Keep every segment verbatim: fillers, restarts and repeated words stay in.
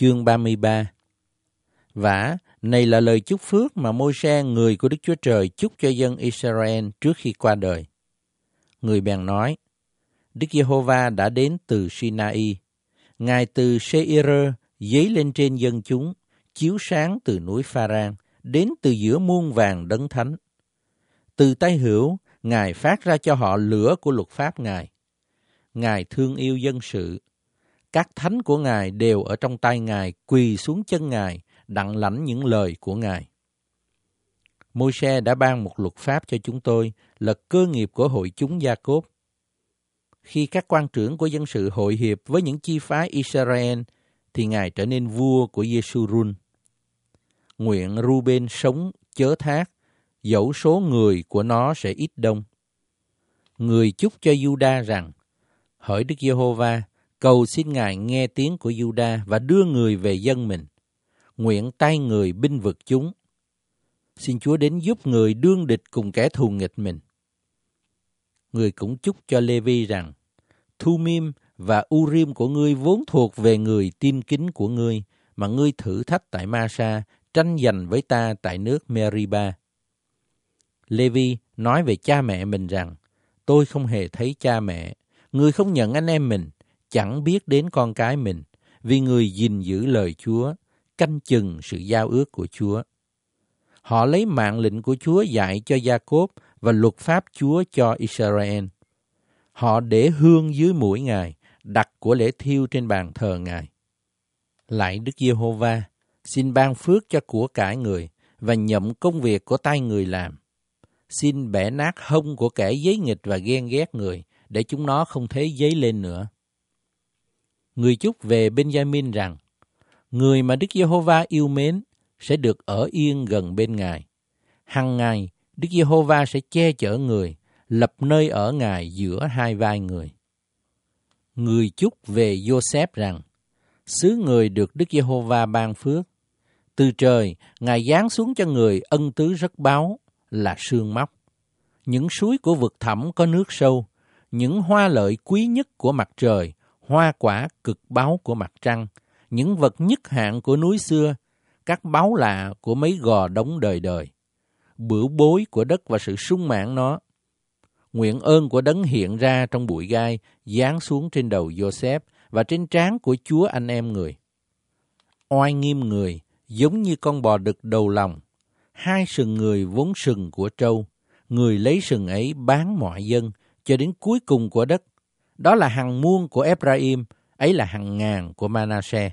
Chương ba mươi ba. Vả, này là lời chúc phước mà Môi-se người của Đức Chúa Trời chúc cho dân Israel trước khi qua đời. Người bèn nói, Đức Giê-hô-va đã đến từ Sinai, Ngài từ Seir dấy lên trên dân chúng, chiếu sáng từ núi Pha-rang, đến từ giữa muôn vàng đấng thánh. Từ tay hữu, Ngài phát ra cho họ lửa của luật pháp Ngài. Ngài thương yêu dân sự. Các thánh của Ngài đều ở trong tay Ngài, quỳ xuống chân Ngài, đặng lãnh những lời của Ngài. Môi-se đã ban một luật pháp cho chúng tôi, là cơ nghiệp của hội chúng Gia-cốp. Khi các quan trưởng của dân sự hội hiệp với những chi phái Israel, thì Ngài trở nên vua của Giê-su-run. Nguyện Ru-ben sống chớ thác, dẫu số người của nó sẽ ít đông. Người chúc cho Giu-đa rằng, hỡi Đức Giê-hô-va, cầu xin Ngài nghe tiếng của Giu-đa và đưa người về dân mình. Nguyện tay người binh vực chúng. Xin Chúa đến giúp người đương địch cùng kẻ thù nghịch mình. Người cũng chúc cho Lê-vi rằng, Thu-mim và U-rim của ngươi vốn thuộc về người tin kính của ngươi, mà ngươi thử thách tại Ma-sa, tranh giành với ta tại nước Meriba. Lê-vi nói về cha mẹ mình rằng, tôi không hề thấy cha mẹ, người không nhận anh em mình, chẳng biết đến con cái mình, vì người gìn giữ lời Chúa, canh chừng sự giao ước của Chúa. Họ lấy mạng lệnh của Chúa dạy cho Gia-cốp và luật pháp Chúa cho Israel. Họ để hương dưới mũi Ngài, đặt của lễ thiêu trên bàn thờ Ngài. Lạy Đức Giê-hô-va, xin ban phước cho của cải người và nhậm công việc của tay người làm. Xin bẻ nát hông của kẻ giấy nghịch và ghen ghét người, để chúng nó không thể dấy lên nữa. Người chúc về Ben-gia-min rằng, người mà Đức Giê-hô-va yêu mến sẽ được ở yên gần bên Ngài. Hằng ngày, Đức Giê-hô-va sẽ che chở người, lập nơi ở Ngài giữa hai vai người. Người chúc về Giô-xép rằng, xứ người được Đức Giê-hô-va ban phước. Từ trời, Ngài giáng xuống cho người ân tứ rất báu, là sương móc. Những suối của vực thẳm có nước sâu, những hoa lợi quý nhất của mặt trời, hoa quả cực báu của mặt trăng, những vật nhất hạng của núi xưa, các báu lạ của mấy gò đống đời đời, bửu bối của đất và sự sung mãn nó. Nguyện ơn của đấng hiện ra trong bụi gai, giáng xuống trên đầu Giô-xép và trên trán của Chúa anh em người. Oai nghiêm người, giống như con bò đực đầu lòng, hai sừng người vốn sừng của trâu, người lấy sừng ấy bán mọi dân, cho đến cuối cùng của đất. Đó là hàng muôn của Ephraim, ấy là hàng ngàn của Manasseh.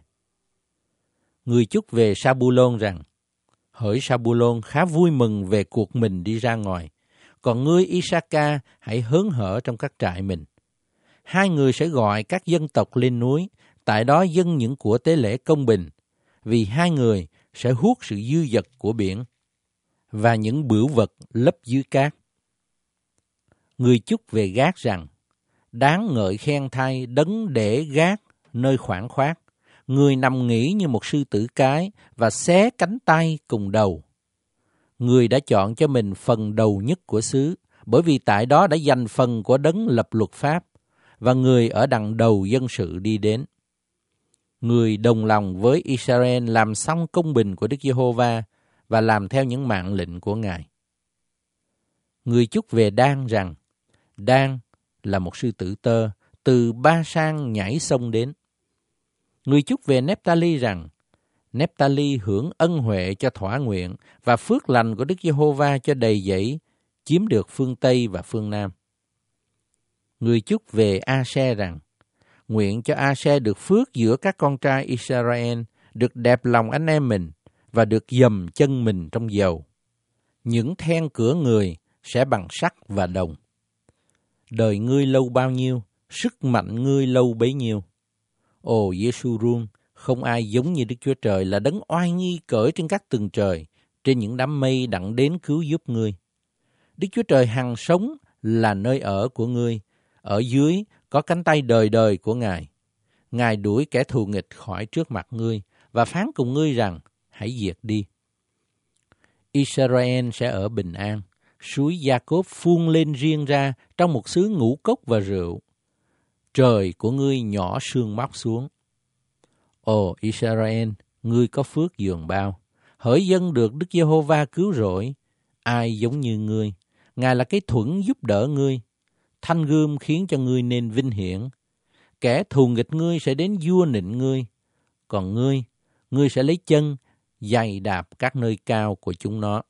Người chúc về Sa-bu-lôn rằng, hỡi Sa-bu-lôn khá vui mừng về cuộc mình đi ra ngoài, còn ngươi I-sa-ca hãy hớn hở trong các trại mình. Hai người sẽ gọi các dân tộc lên núi, tại đó dâng những của tế lễ công bình, vì hai người sẽ huốt sự dư dật của biển và những bửu vật lấp dưới cát. Người chúc về Gát rằng, đáng ngợi khen thay đấng để Gát nơi khoảng khoát, người nằm nghỉ như một sư tử cái và xé cánh tay cùng đầu. Người đã chọn cho mình phần đầu nhất của xứ, bởi vì tại đó đã dành phần của đấng lập luật pháp, và người ở đằng đầu dân sự đi đến. Người đồng lòng với Israel làm xong công bình của Đức Giê-hô-va và làm theo những mạng lệnh của Ngài. Người chúc về Đan rằng, Đan là một sư tử tơ, từ Ba-sang nhảy sông đến. Người chúc về Nép-ta-li rằng, Nép-ta-li hưởng ân huệ cho thỏa nguyện và phước lành của Đức Giê-hô-va cho đầy dẫy, chiếm được phương Tây và phương Nam. Người chúc về A-se rằng, nguyện cho A-se được phước giữa các con trai Israel, được đẹp lòng anh em mình và được dầm chân mình trong dầu. Những then cửa người sẽ bằng sắt và đồng. Đời ngươi lâu bao nhiêu, sức mạnh ngươi lâu bấy nhiêu. Ồ Giê-su-run, không ai giống như Đức Chúa Trời, là đấng oai nghi cởi trên các tầng trời, trên những đám mây đặng đến cứu giúp ngươi. Đức Chúa Trời hằng sống là nơi ở của ngươi, ở dưới có cánh tay đời đời của Ngài. Ngài đuổi kẻ thù nghịch khỏi trước mặt ngươi và phán cùng ngươi rằng, hãy diệt đi. Israel sẽ ở bình an, suối Gia-cốp phun lên riêng ra trong một xứ ngũ cốc và rượu. Trời của ngươi nhỏ sương móc xuống. Ồ Israel, ngươi có phước dường bao, hỡi dân được Đức Giê-hô-va cứu rỗi, ai giống như ngươi, Ngài là cái thuẫn giúp đỡ ngươi, thanh gươm khiến cho ngươi nên vinh hiển. Kẻ thù nghịch ngươi sẽ đến vua nịnh ngươi, còn ngươi, ngươi sẽ lấy chân giày đạp các nơi cao của chúng nó.